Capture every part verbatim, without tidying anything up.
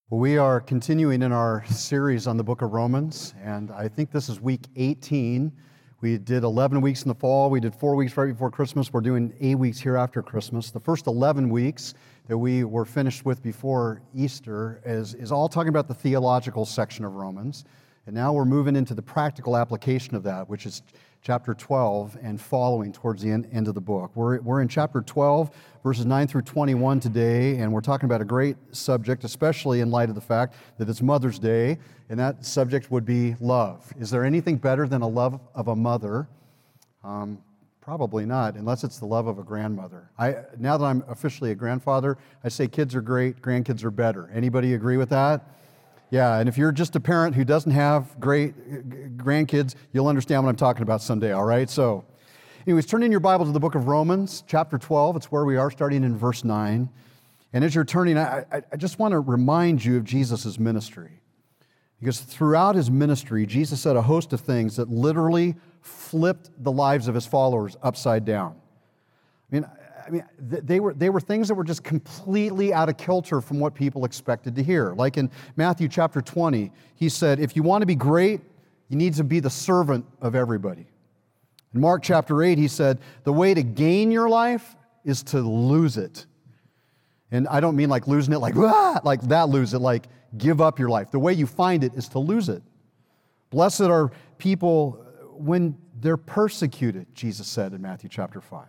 Well, we are continuing in our series on the book of Romans, and I think this is week eighteen. We did eleven weeks in the fall. We did four weeks right before Christmas. We're doing eight weeks here after Christmas. The first eleven weeks that we were finished with before Easter is, is all talking about the theological section of Romans. And now we're moving into the practical application of that, which is chapter twelve and following towards the end, end of the book. We're, we're in chapter twelve, verses nine through twenty-one today, and we're talking about a great subject, especially in light of the fact that it's Mother's Day, and that subject would be love. Is there anything better than a love of a mother? Um, probably not, unless it's the love of a grandmother. I, now that I'm officially a grandfather, I say kids are great, grandkids are better. Anybody agree with that? Yeah, and if you're just a parent who doesn't have great grandkids, you'll understand what I'm talking about someday, all right? So, anyways, turn in your Bible to the book of Romans, chapter twelve. It's where we are, starting in verse nine. And as you're turning, I, I, I just want to remind you of Jesus' ministry. Because throughout his ministry, Jesus said a host of things that literally flipped the lives of his followers upside down. I mean, I mean, they were they were things that were just completely out of kilter from what people expected to hear. Like in Matthew chapter twenty, he said, if you want to be great, you need to be the servant of everybody. In Mark chapter eight, he said, the way to gain your life is to lose it. And I don't mean like losing it like, ah, like that lose it, like give up your life. The way you find it is to lose it. Blessed are people when they're persecuted, Jesus said in Matthew chapter five.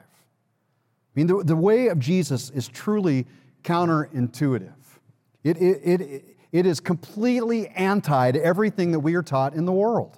I mean, the, the way of Jesus is truly counterintuitive. It, it, it, it is completely anti to everything that we are taught in the world.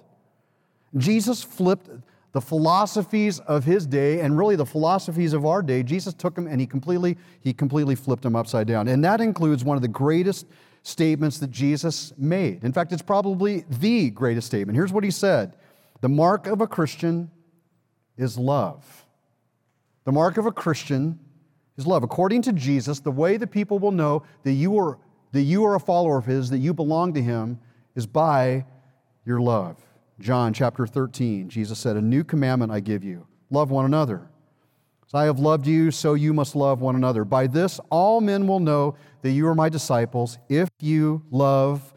Jesus flipped the philosophies of his day and really the philosophies of our day. Jesus took them and he completely, he completely flipped them upside down. And that includes one of the greatest statements that Jesus made. In fact, it's probably the greatest statement. Here's what he said. The mark of a Christian is love. The mark of a Christian is love. According to Jesus, the way that people will know that you are, that you are a follower of his, that you belong to him, is by your love. John chapter thirteen, Jesus said, a new commandment I give you, love one another. As I have loved you, so you must love one another. By this, all men will know that you are my disciples, if you love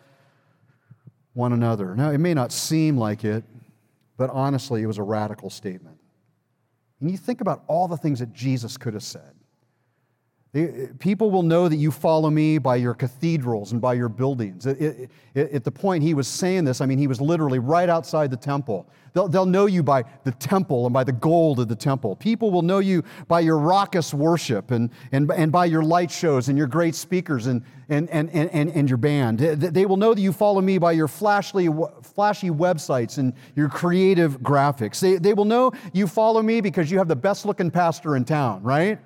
one another. Now, it may not seem like it, but honestly, it was a radical statement. And you think about all the things that Jesus could have said. People will know that you follow me by your cathedrals and by your buildings. It, it, at the point he was saying this, I mean, he was literally right outside the temple. They'll, they'll know you by the temple and by the gold of the temple. People will know you by your raucous worship and, and, and by your light shows and your great speakers and, and, and, and, and your band. They will know that you follow me by your flashy, flashy websites and your creative graphics. They, they will know you follow me because you have the best looking pastor in town, right?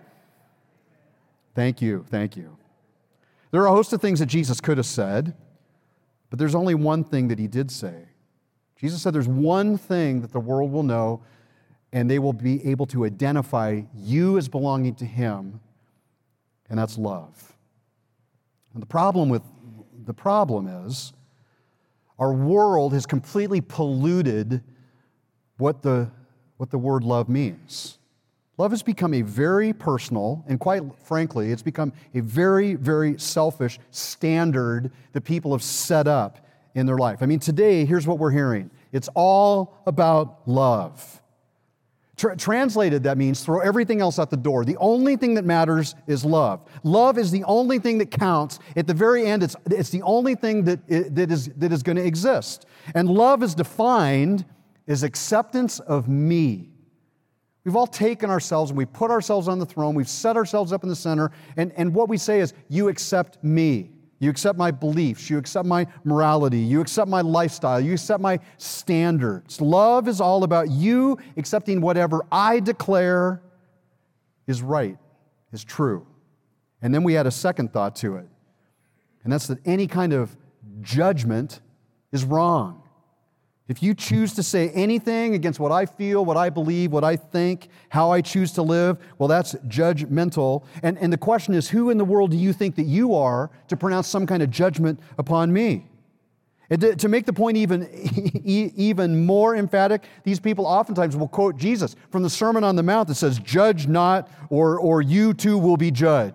Thank you, thank you. There are a host of things that Jesus could have said, but there's only one thing that he did say. Jesus said there's one thing that the world will know, and they will be able to identify you as belonging to him, and that's love. And the problem with the problem is our world has completely polluted what the what the word love means. Love has become a very personal, and quite frankly, it's become a very, very selfish standard that people have set up in their life. I mean, today, here's what we're hearing. It's all about love. Tra- translated, that means throw everything else out the door. The only thing that matters is love. Love is the only thing that counts. At the very end, it's, it's the only thing that, that is, that is going to exist. And love is defined as acceptance of me. We've all taken ourselves and we've put ourselves on the throne. We've set ourselves up in the center. And, and what we say is, you accept me. You accept my beliefs. You accept my morality. You accept my lifestyle. You accept my standards. Love is all about you accepting whatever I declare is right, is true. And then we add a second thought to it. And that's that any kind of judgment is wrong. If you choose to say anything against what I feel, what I believe, what I think, how I choose to live, well, that's judgmental. And, and the question is, who in the world do you think that you are to pronounce some kind of judgment upon me? And to, to make the point even, even more emphatic, these people oftentimes will quote Jesus from the Sermon on the Mount that says, judge not, or, or you too will be judged.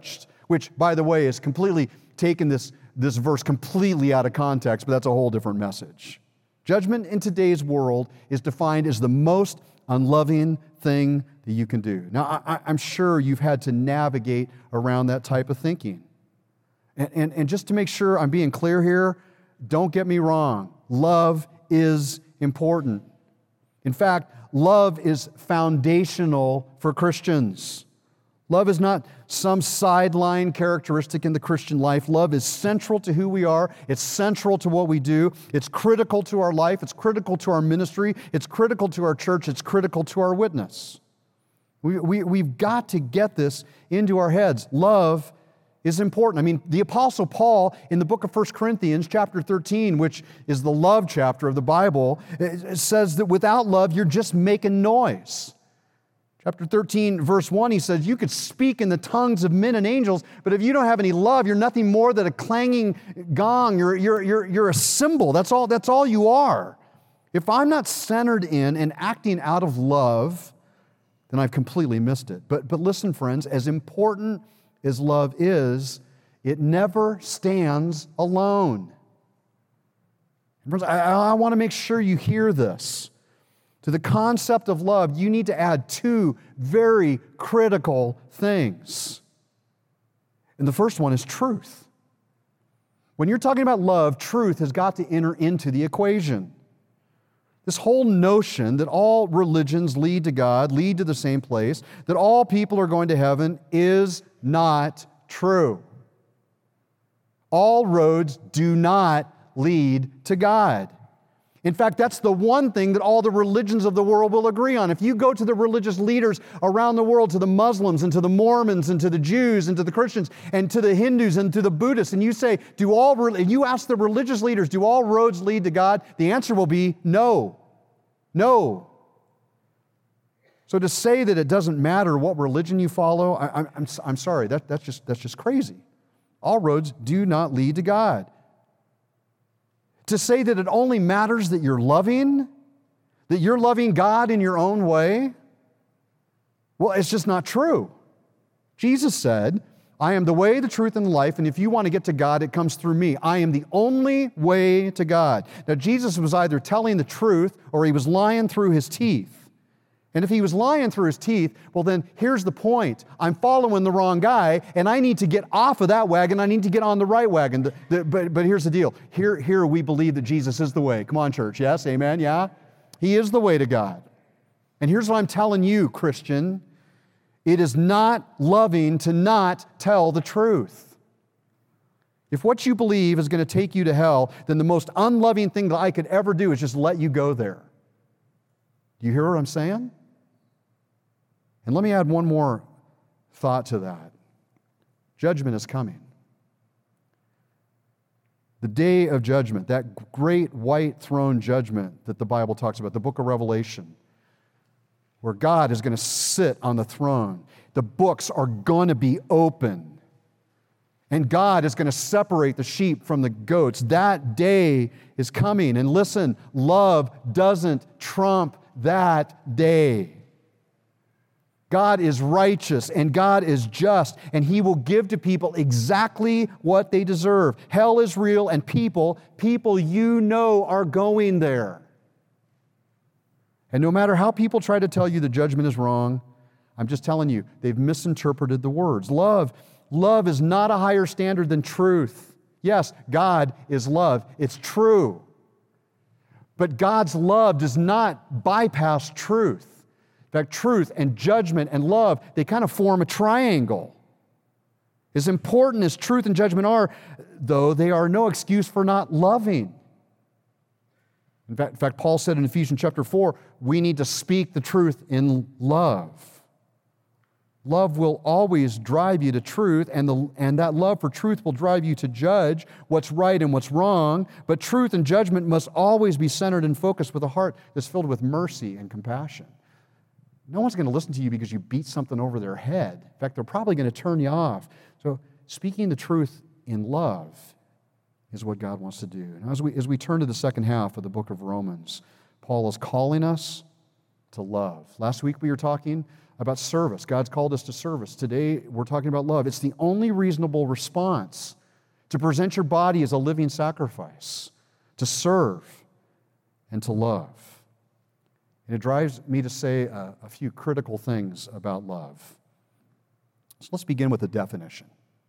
which, by the way, is completely taken this, this verse completely out of context, but that's a whole different message. Judgment in today's world is defined as the most unloving thing that you can do. Now, I, I'm sure you've had to navigate around that type of thinking. And, and, and just to make sure I'm being clear here, don't get me wrong. Love is important. In fact, love is foundational for Christians. Love is not some sideline characteristic in the Christian life. Love is central to who we are. It's central to what we do. It's critical to our life. It's critical to our ministry. It's critical to our church. It's critical to our witness. We, we, we've got to get this into our heads. Love is important. I mean, the Apostle Paul in the book of First Corinthians chapter thirteen, which is the love chapter of the Bible, it says that without love, you're just making noise. Chapter thirteen, verse one, he says, you could speak in the tongues of men and angels, but if you don't have any love, you're nothing more than a clanging gong. You're, you're, you're, you're a cymbal. That's all, that's all you are. If I'm not centered in and acting out of love, then I've completely missed it. But, but listen, friends, as important as love is, it never stands alone. Friends, I, I want to make sure you hear this. To the concept of love, you need to add two very critical things. And the first one is truth. When you're talking about love, truth has got to enter into the equation. This whole notion that all religions lead to God, lead to the same place, that all people are going to heaven is not true. All roads do not lead to God. In fact, that's the one thing that all the religions of the world will agree on. If you go to the religious leaders around the world, to the Muslims and to the Mormons and to the Jews and to the Christians and to the Hindus and to the Buddhists, and you say, do all, if you ask the religious leaders, do all roads lead to God? The answer will be no. No. So to say that it doesn't matter what religion you follow, I, I'm, I'm, I'm sorry, that, that's just, that's just crazy. All roads do not lead to God. To say that it only matters that you're loving, that you're loving God in your own way, well, it's just not true. Jesus said, I am the way, the truth, and the life, and if you want to get to God, it comes through me. I am the only way to God. Now, Jesus was either telling the truth or he was lying through his teeth. And if he was lying through his teeth, well then, here's the point. I'm following the wrong guy, and I need to get off of that wagon. I need to get on the right wagon. The, the, but, but here's the deal. Here, here we believe that Jesus is the way. Come on, church. Yes? Amen? Yeah? He is the way to God. And here's what I'm telling you, Christian. It is not loving to not tell the truth. If what you believe is going to take you to hell, then the most unloving thing that I could ever do is just let you go there. Do you hear what I'm saying? And let me add one more thought to that. Judgment is coming. The day of judgment, that great white throne judgment that the Bible talks about, the book of Revelation, where God is going to sit on the throne. The books are going to be open. And God is going to separate the sheep from the goats. That day is coming. And listen, love doesn't trump that day. God is righteous and God is just, and He will give to people exactly what they deserve. Hell is real, and people, people you know are going there. And no matter how people try to tell you the judgment is wrong, I'm just telling you, they've misinterpreted the words. Love, love is not a higher standard than truth. Yes, God is love. It's true. But God's love does not bypass truth. In fact, truth and judgment and love, they kind of form a triangle. As important as truth and judgment are, though, they are no excuse for not loving. In fact, in fact, Paul said in Ephesians chapter four, we need to speak the truth in love. Love will always drive you to truth, and, the, and that love for truth will drive you to judge what's right and what's wrong. But truth and judgment must always be centered and focused with a heart that's filled with mercy and compassion. No one's going to listen to you because you beat something over their head. In fact, they're probably going to turn you off. So speaking the truth in love is what God wants to do. And as we, as we turn to the second half of the book of Romans, Paul is calling us to love. Last week we were talking about service. God's called us to service. Today, we're talking about love. It's the only reasonable response to present your body as a living sacrifice, to serve and to love. And it drives me to say a, a few critical things about love. So let's begin with the definition.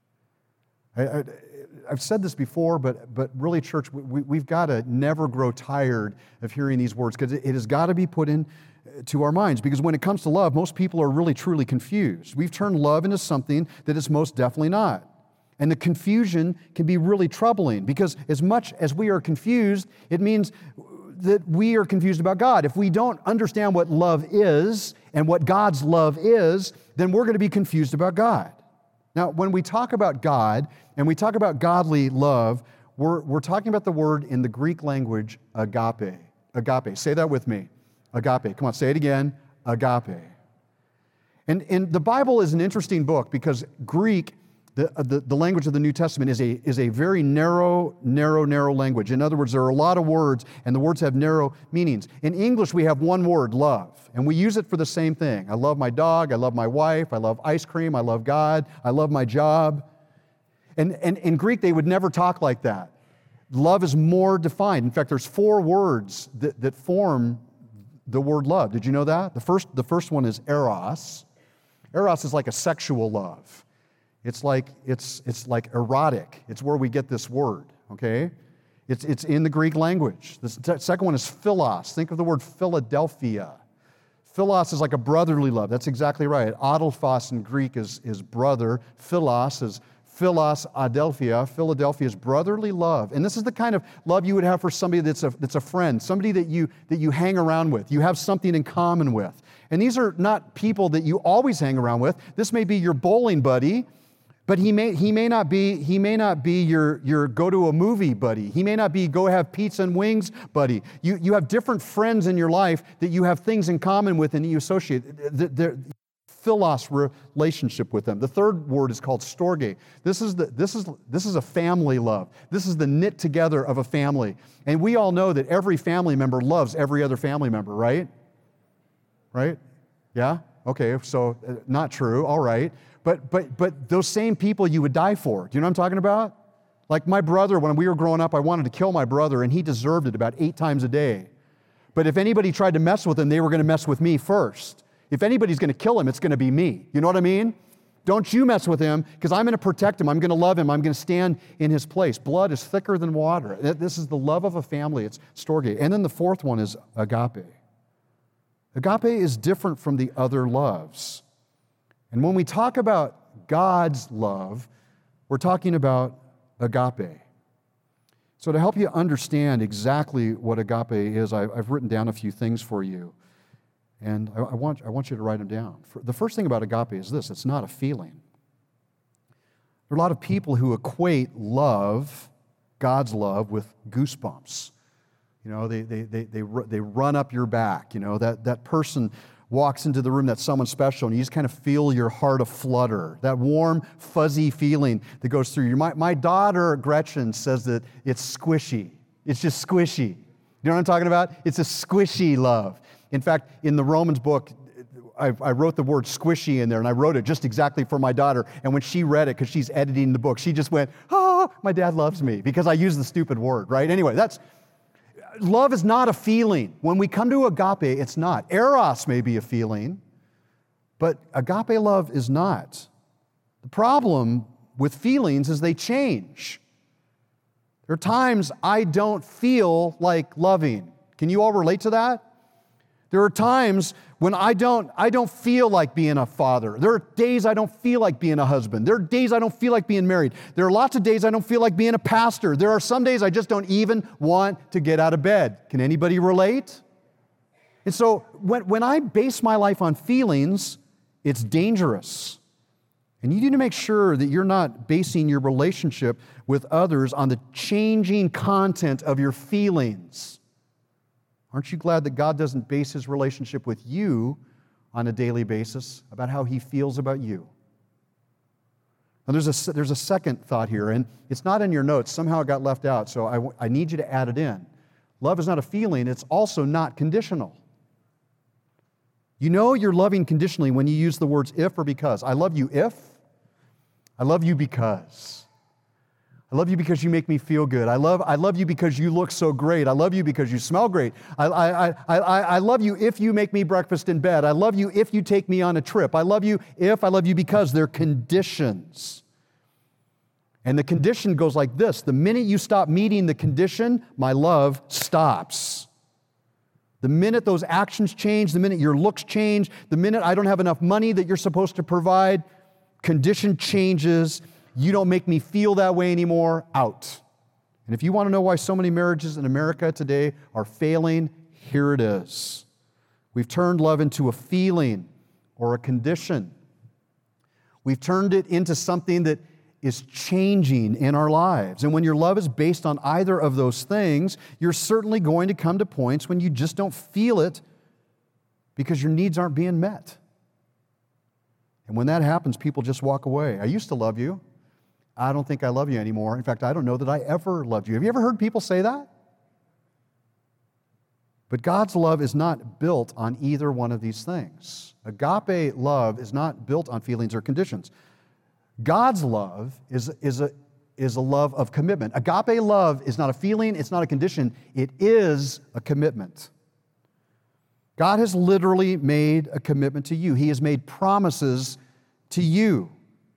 I, I, I've said this before, but, but really, church, we, we've got to never grow tired of hearing these words, because it, it has got to be put in to our minds, because when it comes to love, most people are really truly confused. We've turned love into something that it's most definitely not. And the confusion can be really troubling, because as much as we are confused, it means that we are confused about God. If we don't understand what love is and what God's love is, then we're going to be confused about God. Now, when we talk about God and we talk about godly love, we're, we're talking about the word in the Greek language, agape. Agape. Say that with me. Agape. Come on, say it again. Agape. And, and the Bible is an interesting book, because Greek, the, the, the language of the New Testament, is a, is a very narrow, narrow, narrow language. In other words, there are a lot of words, and the words have narrow meanings. In English, we have one word, love, and we use it for the same thing. I love my dog, I love my wife, I love ice cream, I love God, I love my job. And, and in Greek, they would never talk like that. Love is more defined. In fact, there's four words that, that form the word love. Did you know that? The first, the first one is eros. Eros is like a sexual love. It's like, it's, it's like erotic. It's where we get this word, okay? It's, it's in the Greek language. The t- second one is philos. Think of the word Philadelphia. Philos is like a brotherly love. That's exactly right. Adelphos in Greek is, is brother. Philos is Philos Adelphia. Philadelphia is brotherly love. And this is the kind of love you would have for somebody that's a, that's a friend, somebody that you, that you hang around with. You have something in common with. And these are not people that you always hang around with. This may be your bowling buddy, but he may, he may not be, he may not be your, your go to a movie buddy. He may not be go have pizza and wings buddy. You, you have different friends in your life that you have things in common with and that you associate. They're, Philos relationship with them. The third word is called storge. This is, the, this, is, this is a family love. This is the knit together of a family. And we all know that every family member loves every other family member, right? Right? Yeah? Okay, so uh, not true, all right. But, but, but those same people you would die for. Do you know what I'm talking about? Like my brother, when we were growing up, I wanted to kill my brother, and he deserved it about eight times a day. But if anybody tried to mess with him, they were going to mess with me first. If anybody's going to kill him, it's going to be me. You know what I mean? Don't you mess with him, because I'm going to protect him. I'm going to love him. I'm going to stand in his place. Blood is thicker than water. This is the love of a family. It's storge. And then the fourth one is agape. Agape is different from the other loves. And when we talk about God's love, we're talking about agape. So to help you understand exactly what agape is, I've written down a few things for you. And I want, I want you to write them down. The first thing about agape is this: it's not a feeling. There are a lot of people who equate love, God's love, with goosebumps. You know, they, they, they, they, they run up your back. You know, that, that person walks into the room, that's someone special, and you just kind of feel your heart aflutter, that warm, fuzzy feeling that goes through you. My, my daughter, Gretchen, says that it's squishy. It's just squishy. You know what I'm talking about? It's a squishy love. In fact, in the Romans book, I, I wrote the word squishy in there, and I wrote it just exactly for my daughter. And when she read it, because she's editing the book, she just went, "Oh, my dad loves me," because I used the stupid word, right? Anyway, that's, love is not a feeling. When we come to agape, it's not. Eros may be a feeling, but agape love is not. The problem with feelings is they change. There are times I don't feel like loving. Can you all relate to that? There are times when I don't, I don't feel like being a father. There are days I don't feel like being a husband. There are days I don't feel like being married. There are lots of days I don't feel like being a pastor. There are some days I just don't even want to get out of bed. Can anybody relate? And so when, when I base my life on feelings, it's dangerous. And you need to make sure that you're not basing your relationship with others on the changing content of your feelings. Aren't you glad that God doesn't base His relationship with you on a daily basis about how He feels about you? Now, there's a, there's a second thought here, and it's not in your notes. Somehow it got left out, so I, I need you to add it in. Love is not a feeling. It's also not conditional. You know you're loving conditionally when you use the words if or because. I love you if. I love you because. I love you because you make me feel good. I love, I love you because you look so great. I love you because you smell great. I, I, I, I, I love you if you make me breakfast in bed. I love you if you take me on a trip. I love you if, I love you because. They're conditions. And the condition goes like this. The minute you stop meeting the condition, my love stops. The minute those actions change, the minute your looks change, the minute I don't have enough money that you're supposed to provide, condition changes. You don't make me feel that way anymore, out. And if you want to know why so many marriages in America today are failing, here it is. We've turned love into a feeling or a condition. We've turned it into something that is changing in our lives. And when your love is based on either of those things, you're certainly going to come to points when you just don't feel it because your needs aren't being met. And when that happens, people just walk away. I used to love you. I don't think I love you anymore. In fact, I don't know that I ever loved you. Have you ever heard people say that? But God's love is not built on either one of these things. Agape love is not built on feelings or conditions. God's love is, is, a, is a love of commitment. Agape love is not a feeling, it's not a condition, it is a commitment. God has literally made a commitment to you. He has made promises to you.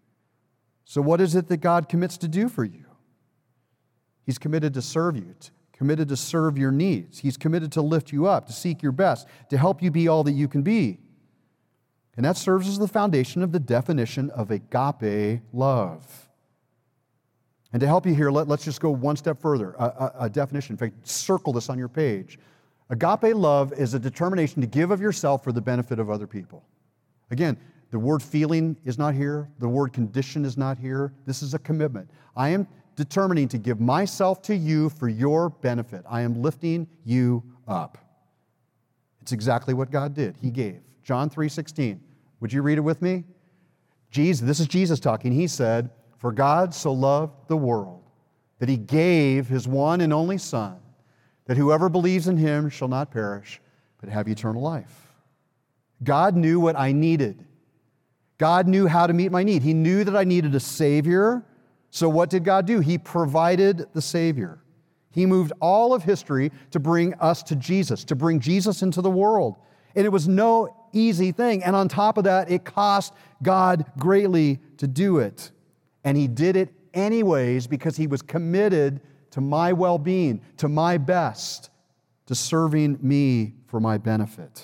So what is it that God commits to do for you? He's committed to serve you, committed to serve your needs. He's committed to lift you up, to seek your best, to help you be all that you can be. And that serves as the foundation of the definition of agape love. And to help you here, let, let's just go one step further, a, a, a definition. In fact, circle this on your page. Agape love is a determination to give of yourself for the benefit of other people. Again, the word feeling is not here. The word condition is not here. This is a commitment. I am determining to give myself to you for your benefit. I am lifting you up. It's exactly what God did. He gave. John three sixteen. Would you read it with me? Jesus, this is Jesus talking. He said, "For God so loved the world that He gave His one and only Son, that whoever believes in Him shall not perish, but have eternal life." God knew what I needed. God knew how to meet my need. He knew that I needed a Savior. So what did God do? He provided the Savior. He moved all of history to bring us to Jesus, to bring Jesus into the world. And it was no easy thing. And on top of that, it cost God greatly to do it. And He did it anyways because He was committed to my well-being, to my best, to serving me for my benefit.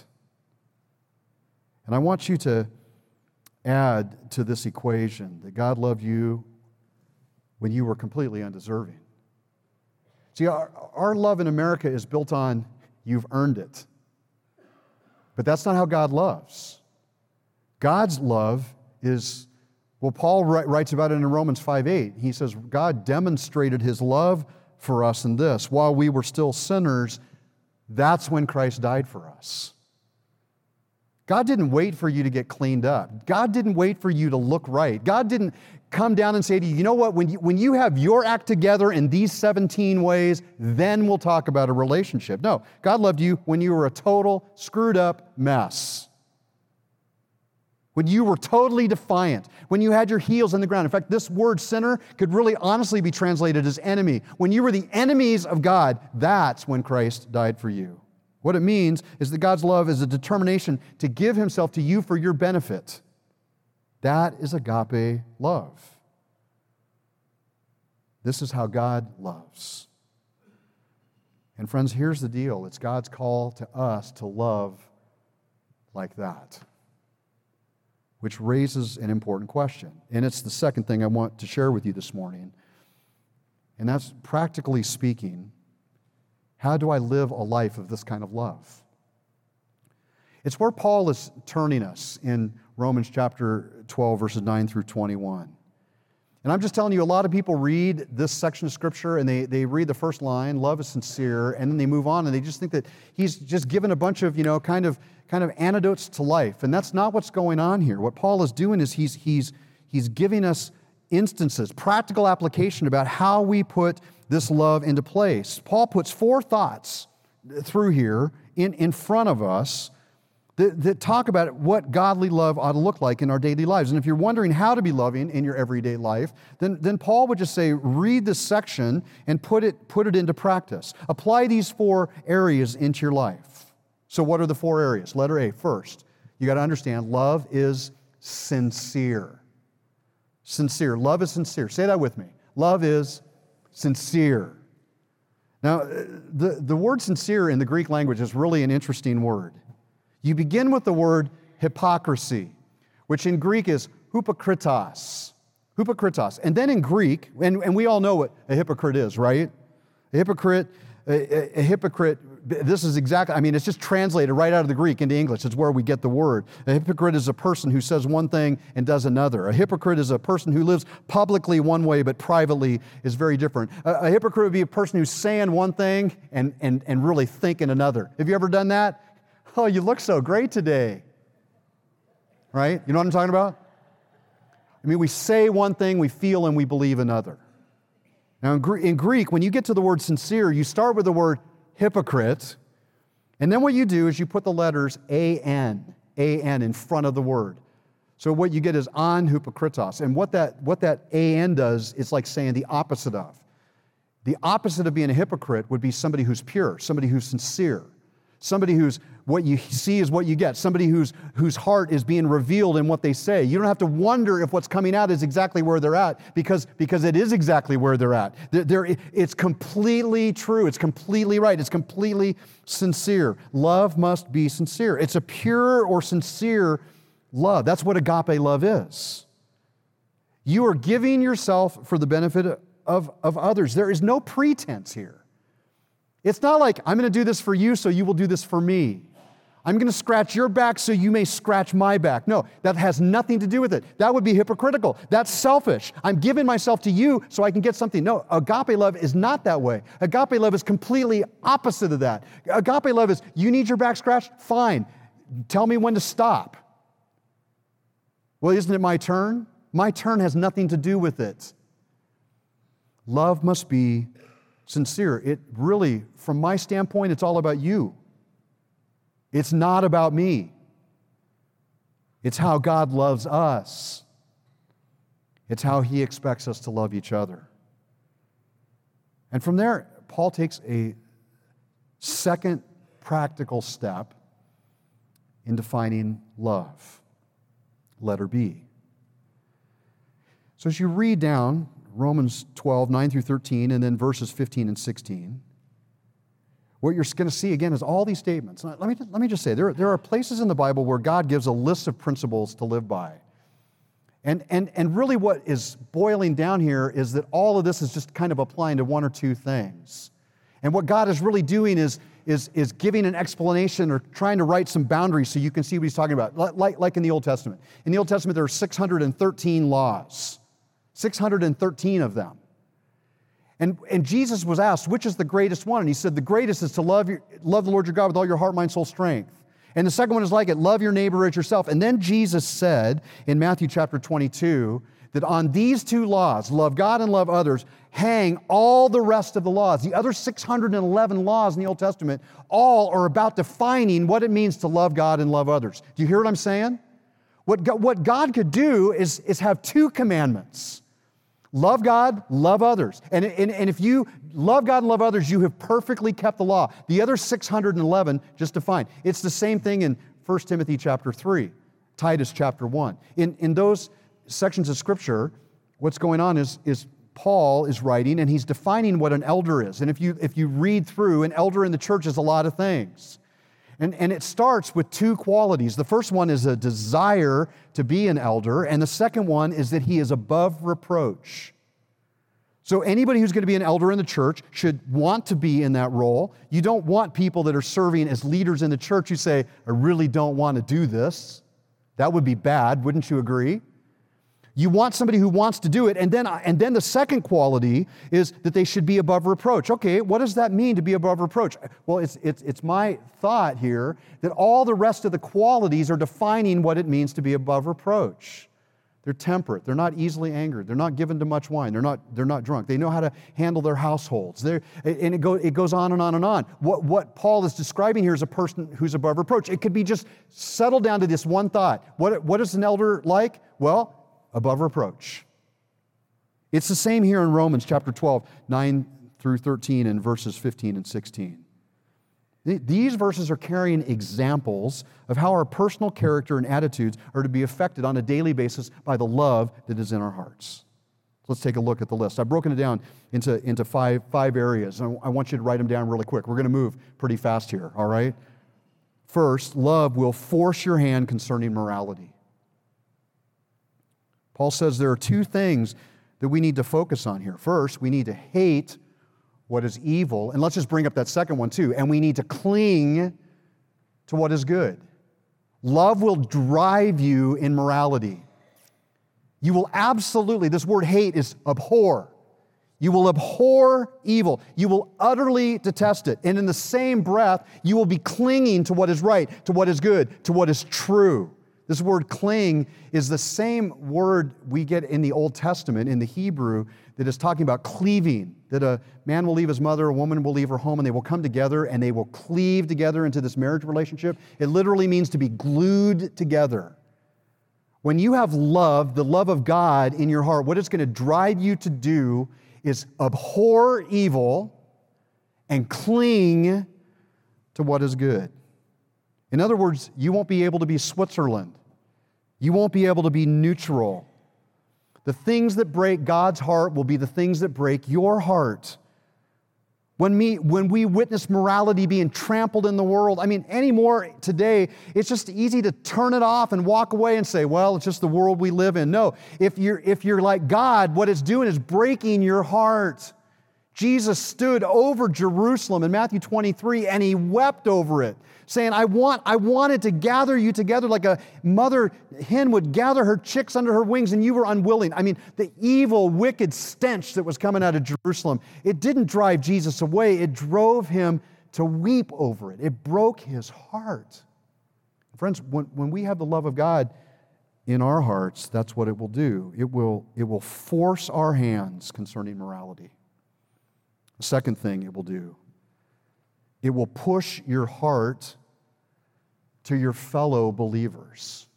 And I want you to add to this equation that God loved you when you were completely undeserving. See, our, our love in America is built on you've earned it. But that's not how God loves. God's love is, well, Paul writes about it in Romans five eight. He says, God demonstrated His love for us in this. While we were still sinners, that's when Christ died for us. God didn't wait for you to get cleaned up. God didn't wait for you to look right. God didn't come down and say to you, you know what, when you, when you have your act together in these seventeen ways, then we'll talk about a relationship. No, God loved you when you were a total screwed up mess. When you were totally defiant, when you had your heels in the ground. In fact, this word sinner could really honestly be translated as enemy. When you were the enemies of God, that's when Christ died for you. What it means is that God's love is a determination to give Himself to you for your benefit. That is agape love. This is how God loves. And friends, here's the deal. It's God's call to us to love like that, which raises an important question. And it's the second thing I want to share with you this morning. And that's, practically speaking, how do I live a life of this kind of love? It's where Paul is turning us in Romans chapter twelve, verses nine through twenty-one. And I'm just telling you, a lot of people read this section of Scripture and they, they read the first line, love is sincere, and then they move on and they just think that he's just given a bunch of, you know, kind of kind of antidotes to life. And that's not what's going on here. What Paul is doing is he's he's he's giving us instances, practical application about how we put this love into place. Paul puts four thoughts through here in, in front of us that, that talk about what godly love ought to look like in our daily lives. And if you're wondering how to be loving in your everyday life, then, then Paul would just say, read this section and put it, put it into practice. Apply these four areas into your life. So what are the four areas? Letter A, first, you got to understand, love is sincere. Sincere. Love is sincere. Say that with me. Love is sincere. Now, the, the word sincere in the Greek language is really an interesting word. You begin with the word hypocrisy, which in Greek is hypokritos. Hypokritos. And then in Greek, and, and we all know what a hypocrite is, right? A hypocrite, a, a, a hypocrite, this is exactly, I mean, it's just translated right out of the Greek into English. It's where we get the word. A hypocrite is a person who says one thing and does another. A hypocrite is a person who lives publicly one way but privately is very different. A, a hypocrite would be a person who's saying one thing and, and, and really thinking another. Have you ever done that? Oh, you look so great today. Right? You know what I'm talking about? I mean, we say one thing, we feel, and we believe another. Now, in, Gre- in Greek, when you get to the word sincere, you start with the word hypocrite, and then what you do is you put the letters A N, A N in front of the word. So what you get is an hypokritos. And what that, what that A N does is like saying the opposite of. The opposite of being a hypocrite would be somebody who's pure, somebody who's sincere, somebody who's, what you see is what you get, somebody whose, whose heart is being revealed in what they say. You don't have to wonder if what's coming out is exactly where they're at, because, because it is exactly where they're at. They're, they're, it's completely true. It's completely right. It's completely sincere. Love must be sincere. It's a pure or sincere love. That's what agape love is. You are giving yourself for the benefit of, of others. There is no pretense here. It's not like, I'm going to do this for you, so you will do this for me. I'm going to scratch your back so you may scratch my back. No, that has nothing to do with it. That would be hypocritical. That's selfish. I'm giving myself to you so I can get something. No, agape love is not that way. Agape love is completely opposite of that. Agape love is, you need your back scratched? Fine. Tell me when to stop. Well, isn't it my turn? My turn has nothing to do with it. Love must be sincere. It really, from my standpoint, it's all about you. It's not about me. It's how God loves us. It's how He expects us to love each other. And from there, Paul takes a second practical step in defining love. Letter B. So as you read down Romans twelve, nine through thirteen, and then verses fifteen and sixteen, what you're going to see again is all these statements. Let me, let me just say, there, there are places in the Bible where God gives a list of principles to live by. And, and, and really what is boiling down here is that all of this is just kind of applying to one or two things. And what God is really doing is, is, is giving an explanation or trying to write some boundaries so you can see what He's talking about, like, like in the Old Testament. In the Old Testament, there are six hundred thirteen laws, six hundred thirteen of them. And, and Jesus was asked, which is the greatest one? And He said, the greatest is to love, your, love the Lord your God with all your heart, mind, soul, strength. And the second one is like it, love your neighbor as yourself. And then Jesus said in Matthew chapter twenty-two that on these two laws, love God and love others, hang all the rest of the laws. The other six hundred eleven laws in the Old Testament all are about defining what it means to love God and love others. Do you hear what I'm saying? What God, what God could do is, is have two commandments. Love God, love others. And, and, and if you love God and love others, you have perfectly kept the law. The other six hundred eleven, just define. It's the same thing in First Timothy chapter three, Titus chapter one. In, in those sections of Scripture, what's going on is, is Paul is writing and he's defining what an elder is. And if you, if you read through, an elder in the church is a lot of things. And, and it starts with two qualities. The first one is a desire to be an elder, and the second one is that he is above reproach. So anybody who's going to be an elder in the church should want to be in that role. You don't want people that are serving as leaders in the church who say, I really don't want to do this. That would be bad, wouldn't you agree? You want somebody who wants to do it, and then, and then the second quality is that they should be above reproach. Okay, what does that mean to be above reproach? Well, it's, it's, it's my thought here that all the rest of the qualities are defining what it means to be above reproach. They're temperate. They're not easily angered. They're not given to much wine. They're not, they're not drunk. They know how to handle their households. They're, and it, go, it goes on and on and on. What, what Paul is describing here is a person who's above reproach. It could be just settled down to this one thought. What, what is an elder like? Well, above reproach. It's the same here in Romans chapter twelve, nine through thirteen, and verses fifteen and sixteen. These verses are carrying examples of how our personal character and attitudes are to be affected on a daily basis by the love that is in our hearts. Let's take a look at the list. I've broken it down into, into five, five areas. I want you to write them down really quick. We're going to move pretty fast here, all right? First, love will force your hand concerning morality. Paul says there are two things that we need to focus on here. First, we need to hate what is evil. And let's just bring up that second one too. And we need to cling to what is good. Love will drive you in morality. You will absolutely, this word hate is abhor. You will abhor evil. You will utterly detest it. And in the same breath, you will be clinging to what is right, to what is good, to what is true. This word cling is the same word we get in the Old Testament, in the Hebrew, that is talking about cleaving, that a man will leave his mother, a woman will leave her home, and they will come together and they will cleave together into this marriage relationship. It literally means to be glued together. When you have love, the love of God in your heart, what it's going to drive you to do is abhor evil and cling to what is good. In other words, you won't be able to be Switzerland. You won't be able to be neutral. The things that break God's heart will be the things that break your heart. When we, when we witness morality being trampled in the world, I mean, anymore today, it's just easy to turn it off and walk away and say, well, it's just the world we live in. No, if you're, if you're like God, what it's doing is breaking your heart. Jesus stood over Jerusalem in Matthew twenty-three and He wept over it, saying, I want, I wanted to gather you together like a mother hen would gather her chicks under her wings, and you were unwilling. I mean, the evil, wicked stench that was coming out of Jerusalem, it didn't drive Jesus away. It drove Him to weep over it. It broke His heart. Friends, when, when we have the love of God in our hearts, that's what it will do. It will, it will force our hands concerning morality. The second thing it will do, it will push your heart to your fellow believers.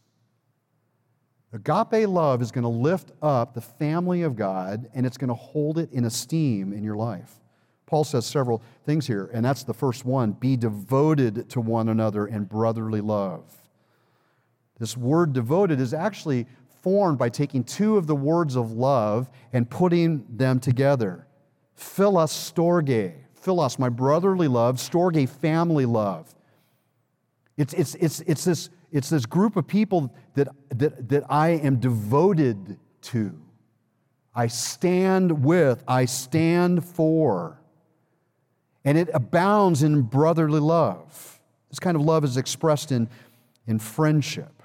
Agape love is going to lift up the family of God, and it's going to hold it in esteem in your life. Paul says several things here, and that's the first one: be devoted to one another in brotherly love. This word devoted is actually formed by taking two of the words of love and putting them together. Philos storge, philos, my brotherly love, storge, family love. It's, it's, it's, it's, this, it's this group of people that, that, that I am devoted to. I stand with, I stand for. And it abounds in brotherly love. This kind of love is expressed in, in friendship.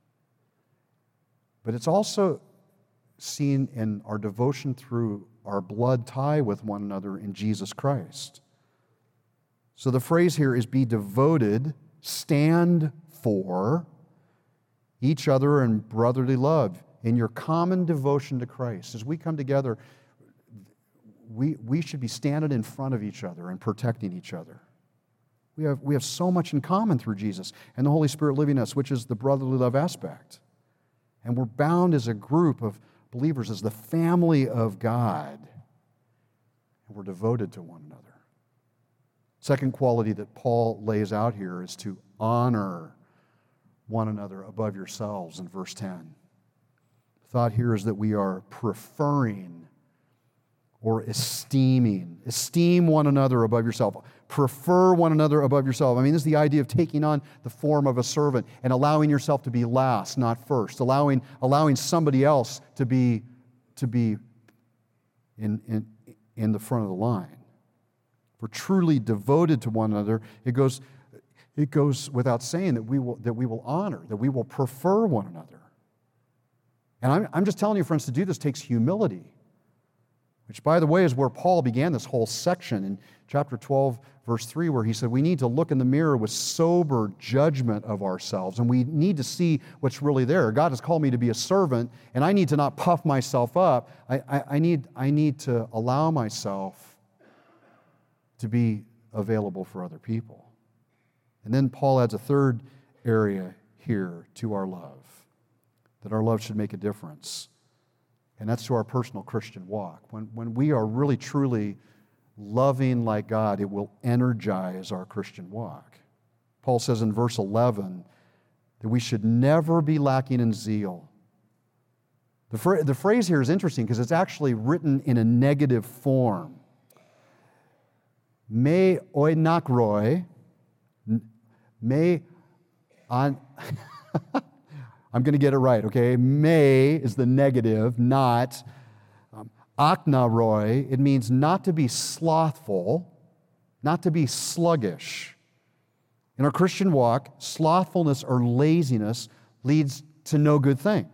But it's also seen in our devotion through our blood tie with one another in Jesus Christ. So the phrase here is be devoted, stand for each other in brotherly love, in your common devotion to Christ. As we come together, we, we should be standing in front of each other and protecting each other. We have, we have so much in common through Jesus and the Holy Spirit living in us, which is the brotherly love aspect. And we're bound as a group of believers, as the family of God, and we're devoted to one another. Second quality that Paul lays out here is to honor one another above yourselves in verse ten. The thought here is that we are preferring or esteeming. Esteem one another above yourself. Prefer one another above yourself. I mean, this is the idea of taking on the form of a servant and allowing yourself to be last, not first. Allowing, allowing somebody else to be, to be in, in, in the front of the line. If we're truly devoted to one another, it goes, it goes without saying that we will, that we will honor, that we will prefer one another. And I'm, I'm just telling you, friends, to do this takes humility. which, by the way, is where Paul began this whole section in chapter twelve, verse three, where he said we need to look in the mirror with sober judgment of ourselves, and we need to see what's really there. God has called me to be a servant, and I need to not puff myself up. I, I, I, need, I need to allow myself to be available for other people. And then Paul adds a third area here to our love, that our love should make a difference. And that's to our personal Christian walk. When, when we are really, truly loving like God, it will energize our Christian walk. Paul says in verse eleven that we should never be lacking in zeal. The, phr- the phrase here is interesting because it's actually written in a negative form. Me oinakroi, me on... I'm going to get it right, okay? Me is the negative, not. Um, aknaroi, it means not to be slothful, not to be sluggish. In our Christian walk, slothfulness or laziness leads to no good thing.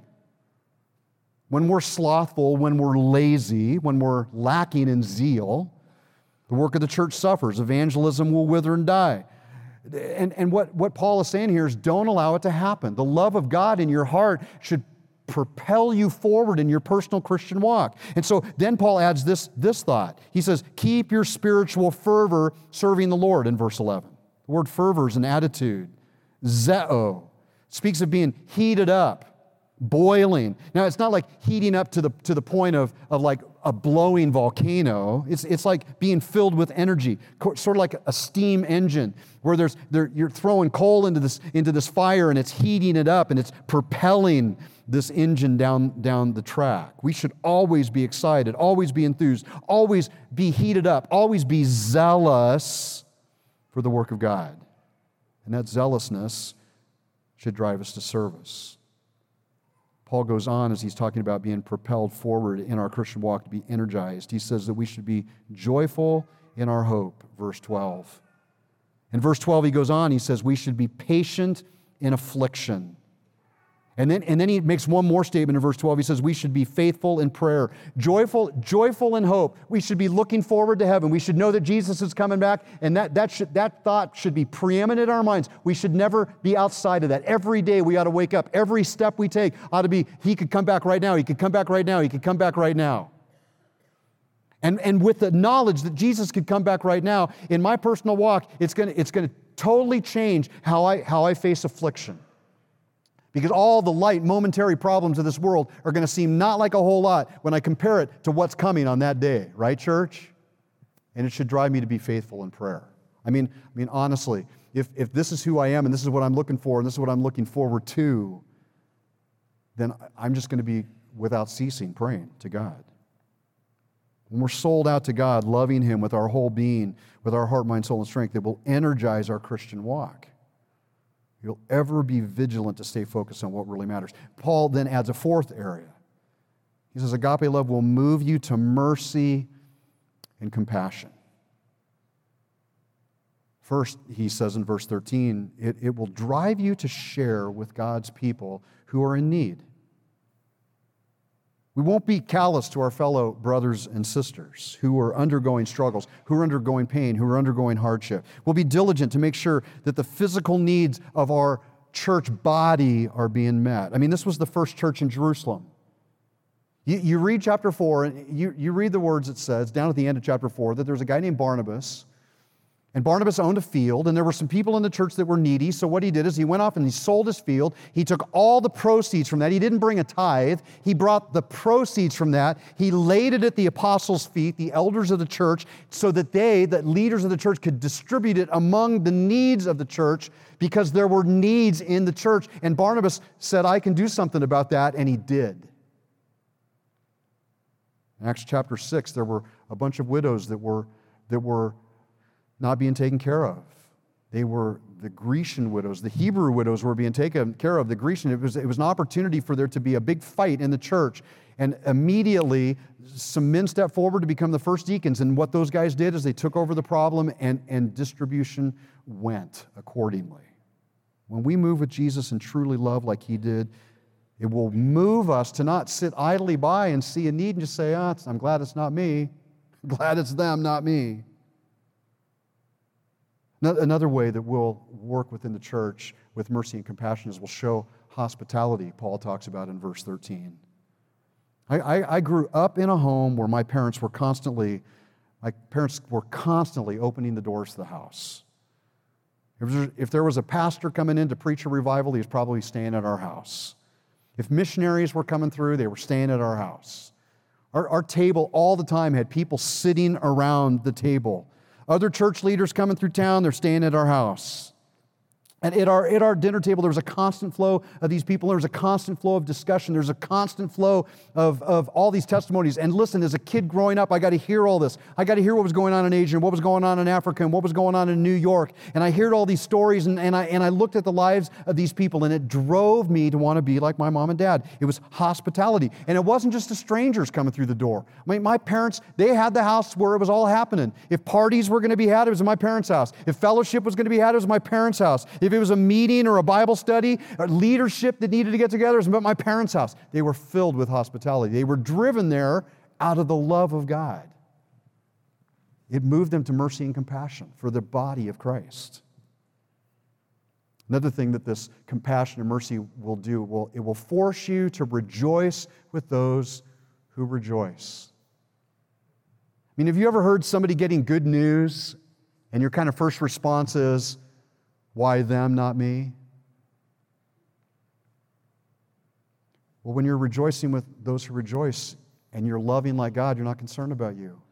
When we're slothful, when we're lazy, when we're lacking in zeal, the work of the church suffers. Evangelism will wither and die. And, and what, what Paul is saying here is don't allow it to happen. The love of God in your heart should propel you forward in your personal Christian walk. And so then Paul adds this, this thought. He says, keep your spiritual fervor serving the Lord in verse eleven. The word fervor is an attitude. Zeo speaks of being heated up, boiling. Now, it's not like heating up to the, to the point of, of like a blowing volcano. It's, it's like being filled with energy, sort of like a steam engine where there's, there, you're throwing coal into this, into this fire and it's heating it up and it's propelling this engine down, down the track. We should always be excited, always be enthused, always be heated up, always be zealous for the work of God. And that zealousness should drive us to service. Paul goes on as he's talking about being propelled forward in our Christian walk to be energized. He says that we should be joyful in our hope, verse twelve. In verse twelve, he goes on, he says we should be patient in affliction. And then, and then he makes one more statement in verse twelve. He says we should be faithful in prayer. Joyful, joyful in hope. We should be looking forward to heaven. We should know that Jesus is coming back, and that, that, should, that thought should be preeminent in our minds. We should never be outside of that. Every day we ought to wake up. Every step we take ought to be, he could come back right now. He could come back right now. He could come back right now. And, and with the knowledge that Jesus could come back right now, in my personal walk, it's going to it's going to totally change how I, how I face affliction. Because all the light, momentary problems of this world are going to seem not like a whole lot when I compare it to what's coming on that day. Right, church? And it should drive me to be faithful in prayer. I mean, I mean, honestly, if, if this is who I am and this is what I'm looking for and this is what I'm looking forward to, then I'm just going to be without ceasing praying to God. When we're sold out to God, loving Him with our whole being, with our heart, mind, soul, and strength, it will energize our Christian walk. You'll ever be vigilant to stay focused on what really matters. Paul then adds a fourth area. He says, agape love will move you to mercy and compassion. First, he says in verse thirteen, it, it will drive you to share with God's people who are in need. We won't be callous to our fellow brothers and sisters who are undergoing struggles, who are undergoing pain, who are undergoing hardship. We'll be diligent to make sure that the physical needs of our church body are being met. I mean, this was the first church in Jerusalem. You, you read chapter four, and you, you read the words it says down at the end of chapter four that there's a guy named Barnabas. And Barnabas owned a field, and there were some people in the church that were needy. So what he did is he went off and he sold his field. He took all the proceeds from that. He didn't bring a tithe. He brought the proceeds from that. He laid it at the apostles' feet, the elders of the church, so that they, the leaders of the church, could distribute it among the needs of the church because there were needs in the church. And Barnabas said, I can do something about that, and he did. In Acts chapter six, there were a bunch of widows that were that were not being taken care of. They were the Grecian widows. The Hebrew widows were being taken care of. The Grecian, it was, it was an opportunity for there to be a big fight in the church. And immediately, some men stepped forward to become the first deacons. And what those guys did is they took over the problem, and, and distribution went accordingly. When we move with Jesus and truly love like He did, It will move us to not sit idly by and see a need and just say, ah, I'm glad it's not me. I'm glad it's them, not me. Another way that we'll work within the church with mercy and compassion is we'll show hospitality, Paul talks about in verse thirteen. I, I, I grew up in a home where my parents were constantly, my parents were constantly opening the doors to the house. If there, if there was a pastor coming in to preach a revival, he was probably staying at our house. If missionaries were coming through, they were staying at our house. Our, our table all the time had people sitting around the table. Other church leaders coming through town, they're staying at our house. And at our, at our dinner table, there was a constant flow of these people. There was a constant flow of discussion. There's a constant flow of, of all these testimonies. And listen, as a kid growing up, I got to hear all this. I got to hear what was going on in Asia and what was going on in Africa and what was going on in New York. And I heard all these stories, and, and, I, and I looked at the lives of these people, and it drove me to want to be like my mom and dad. It was hospitality. And it wasn't just the strangers coming through the door. I mean, my parents, they had the house where it was all happening. If parties were going to be had, it was in my parents' house. If fellowship was going to be had, it was my parents' house. If If it was a meeting or a Bible study or leadership that needed to get together, it was at my parents' house. They were filled with hospitality. They were driven there out of the love of God. It moved them to mercy and compassion for the body of Christ. Another thing that this compassion and mercy will do, will, it will force you to rejoice with those who rejoice. I mean, have you ever heard somebody getting good news and your kind of first response is, why them, not me? Well, when you're rejoicing with those who rejoice and you're loving like God, you're not concerned about you.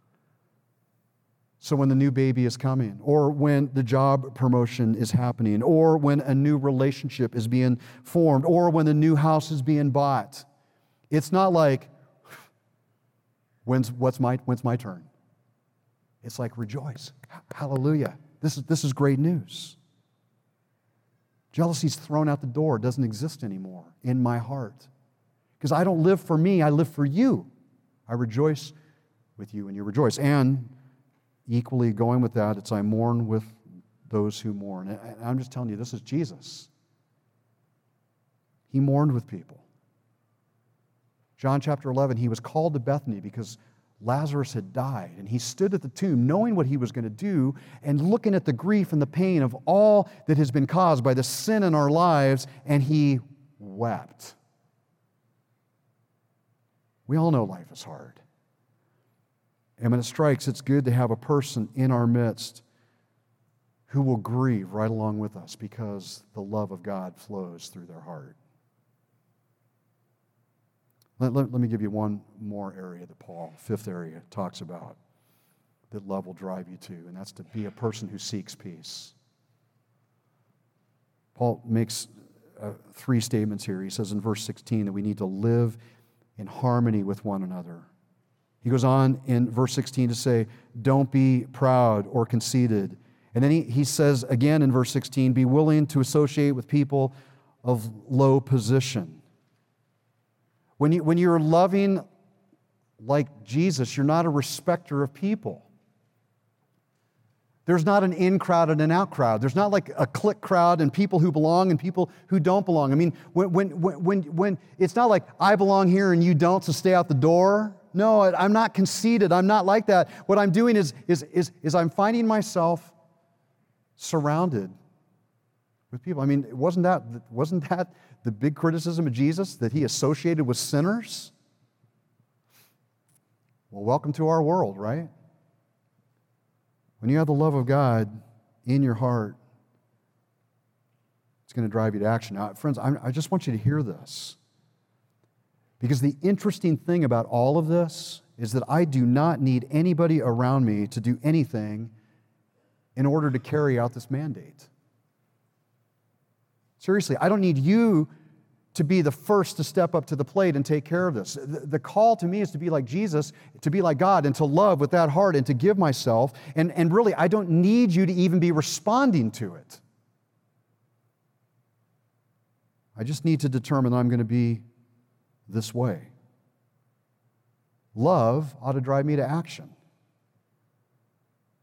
So when the new baby is coming, or when the job promotion is happening, or when a new relationship is being formed, or when the new house is being bought, it's not like, when's, what's my, when's my turn? It's like, rejoice. Hallelujah. This is, this is great news. Jealousy's thrown out the door. It doesn't exist anymore in my heart. Because I don't live for me, I live for you. I rejoice with you and you rejoice. And equally going with that, it's I mourn with those who mourn. And I'm just telling you, this is Jesus. He mourned with people. John chapter eleven, he was called to Bethany because Lazarus had died, and he stood at the tomb knowing what he was going to do and looking at the grief and the pain of all that has been caused by the sin in our lives, and he wept. We all know life is hard. And when it strikes, it's good to have a person in our midst who will grieve right along with us because the love of God flows through their heart. Let, let, let me give you one more area that Paul, fifth area, talks about that love will drive you to, and that's to be a person who seeks peace. Paul makes uh, three statements here. He says in verse sixteen that we need to live in harmony with one another. He goes on in verse sixteen to say, don't be proud or conceited. And then he, he says again in verse sixteen, be willing to associate with people of low position. When, you, when you're loving like Jesus, you're not a respecter of people. There's not an in crowd and an out crowd. There's not like a clique crowd and people who belong and people who don't belong. I mean, when, when, when, when it's not like I belong here and you don't, so stay out the door. No, I'm not conceited. I'm not like that. What I'm doing is, is, is, is I'm finding myself surrounded with people. I mean, wasn't that, wasn't that the big criticism of Jesus, that he associated with sinners? Well, welcome to our world, right? When you have the love of God in your heart, it's going to drive you to action. Now, friends, I'm, I just want you to hear this. Because the interesting thing about all of this is that I do not need anybody around me to do anything in order to carry out this mandate. Seriously, I don't need you to be the first to step up to the plate and take care of this. The, the call to me is to be like Jesus, to be like God, and to love with that heart and to give myself. And, and really, I don't need you to even be responding to it. I just need to determine that I'm going to be this way. Love ought to drive me to action.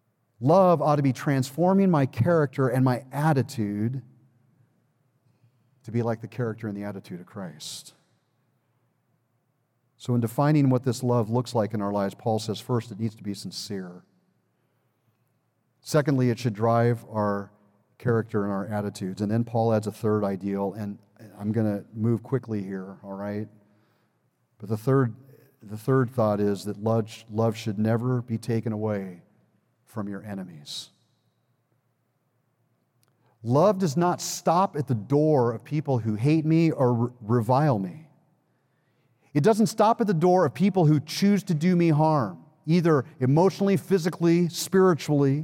Love ought to be transforming my character and my attitude to be like the character and the attitude of Christ. So in defining what this love looks like in our lives, Paul says, first, it needs to be sincere. Secondly, it should drive our character and our attitudes. And then Paul adds a third ideal, and I'm going to move quickly here, all right? But the third, the third thought is that love, love should never be taken away from your enemies. Love does not stop at the door of people who hate me or re- revile me. It doesn't stop at the door of people who choose to do me harm, either emotionally, physically, spiritually.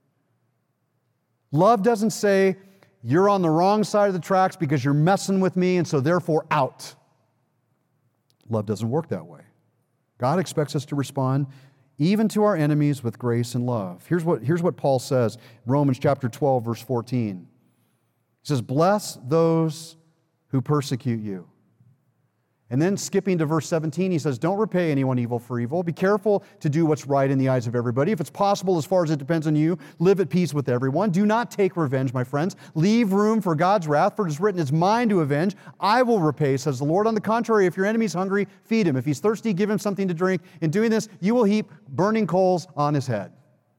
Love doesn't say, you're on the wrong side of the tracks because you're messing with me, and so therefore out. Love doesn't work that way. God expects us to respond even to our enemies with grace and love. Here's what, here's what Paul says, Romans chapter twelve, verse fourteen. He says, bless those who persecute you. And then skipping to verse seventeen, he says, don't repay anyone evil for evil. Be careful to do what's right in the eyes of everybody. If it's possible, as far as it depends on you, live at peace with everyone. Do not take revenge, my friends. Leave room for God's wrath, for it is written, it's mine to avenge. I will repay, says the Lord. On the contrary, if your enemy's hungry, feed him. If he's thirsty, give him something to drink. In doing this, you will heap burning coals on his head.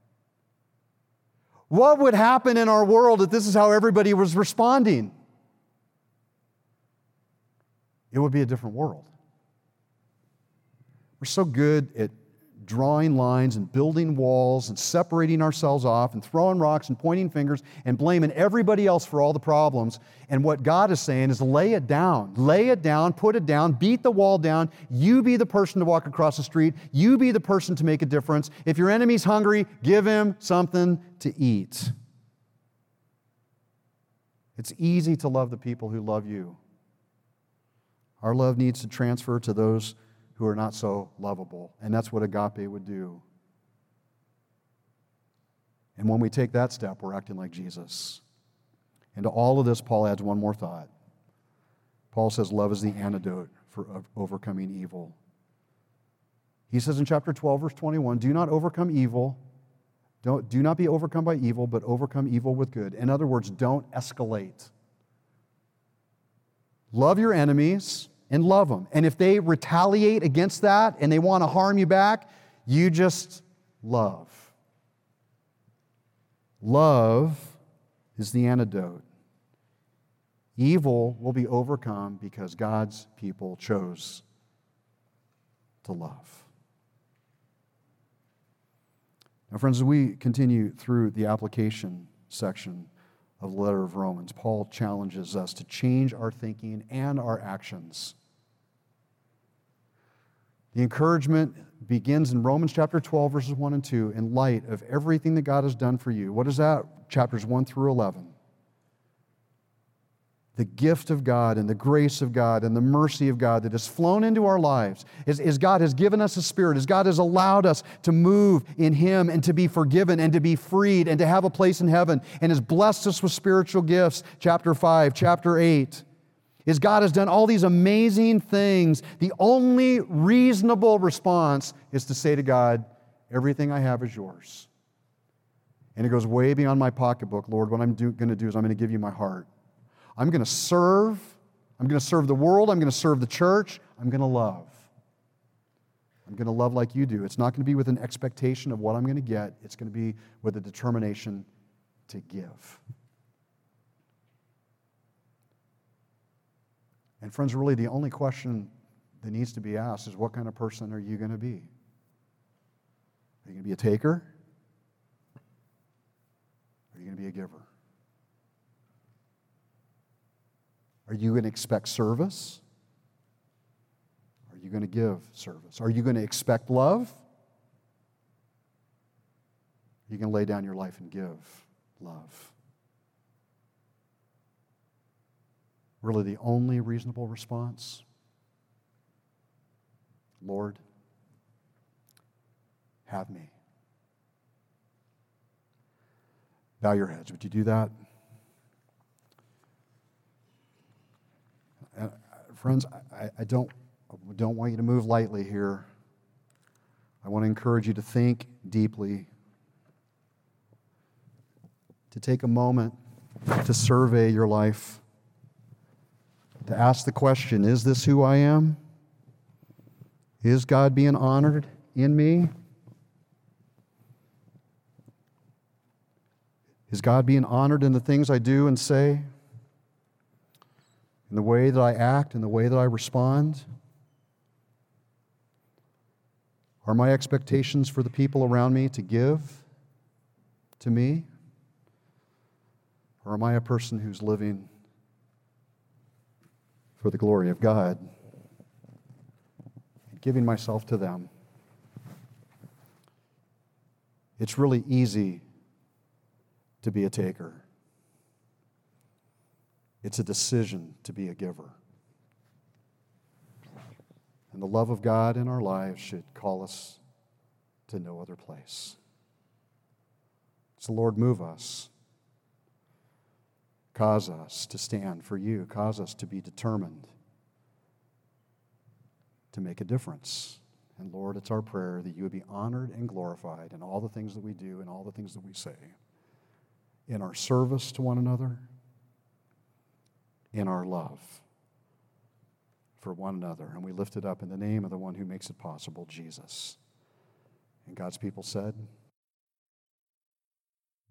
What would happen in our world if this is how everybody was responding? It would be a different world. We're so good at drawing lines and building walls and separating ourselves off and throwing rocks and pointing fingers and blaming everybody else for all the problems. And what God is saying is lay it down. Lay it down, put it down, beat the wall down. You be the person to walk across the street. You be the person to make a difference. If your enemy's hungry, give him something to eat. It's easy to love the people who love you. Our love needs to transfer to those who are not so lovable. And that's what agape would do. And when we take that step, we're acting like Jesus. And to all of this, Paul adds one more thought. Paul says love is the antidote for overcoming evil. He says in chapter twelve, verse twenty-one, do not overcome evil. Don't, do not be overcome by evil, but overcome evil with good. In other words, don't escalate. Love your enemies and love them. And if they retaliate against that and they want to harm you back, you just love. Love is the antidote. Evil will be overcome because God's people chose to love. Now, friends, as we continue through the application section of the letter of Romans, Paul challenges us to change our thinking and our actions. The encouragement begins in Romans chapter twelve, verses one and two, in light of everything that God has done for you. What is that? Chapters one through eleven. The gift of God and the grace of God and the mercy of God that has flown into our lives, as, as God has given us a Spirit, as God has allowed us to move in Him and to be forgiven and to be freed and to have a place in heaven, and has blessed us with spiritual gifts, chapter five, chapter eight. As God has done all these amazing things, the only reasonable response is to say to God, everything I have is yours. And it goes way beyond my pocketbook. Lord, what I'm going to do is I'm going to give you my heart. I'm going to serve. I'm going to serve the world. I'm going to serve the church. I'm going to love. I'm going to love like you do. It's not going to be with an expectation of what I'm going to get. It's going to be with a determination to give. And friends, really the only question that needs to be asked is, what kind of person are you going to be? Are you going to be a taker? Or are you going to be a giver? Are you going to expect service? Are you going to give service? Are you going to expect love? Are you going to lay down your life and give love? Really the only reasonable response? Lord, have me. Bow your heads. Would you do that? Uh, friends, I, I don't, I don't want you to move lightly here. I want to encourage you to think deeply, to take a moment to survey your life. to ask the question, is this who I am? Is God being honored in me? Is God being honored in the things I do and say? In the way that I act, in the way that I respond? Are my expectations for the people around me to give to me? Or am I a person who's living for the glory of God, giving myself to them? It's really easy to be a taker. It's a decision to be a giver. And the love of God in our lives should call us to no other place. So, Lord, move us. Cause us to stand for you. Cause us to be determined to make a difference. And Lord, it's our prayer that you would be honored and glorified in all the things that we do and all the things that we say, in our service to one another, in our love for one another. And we lift it up in the name of the one who makes it possible, Jesus. And God's people said,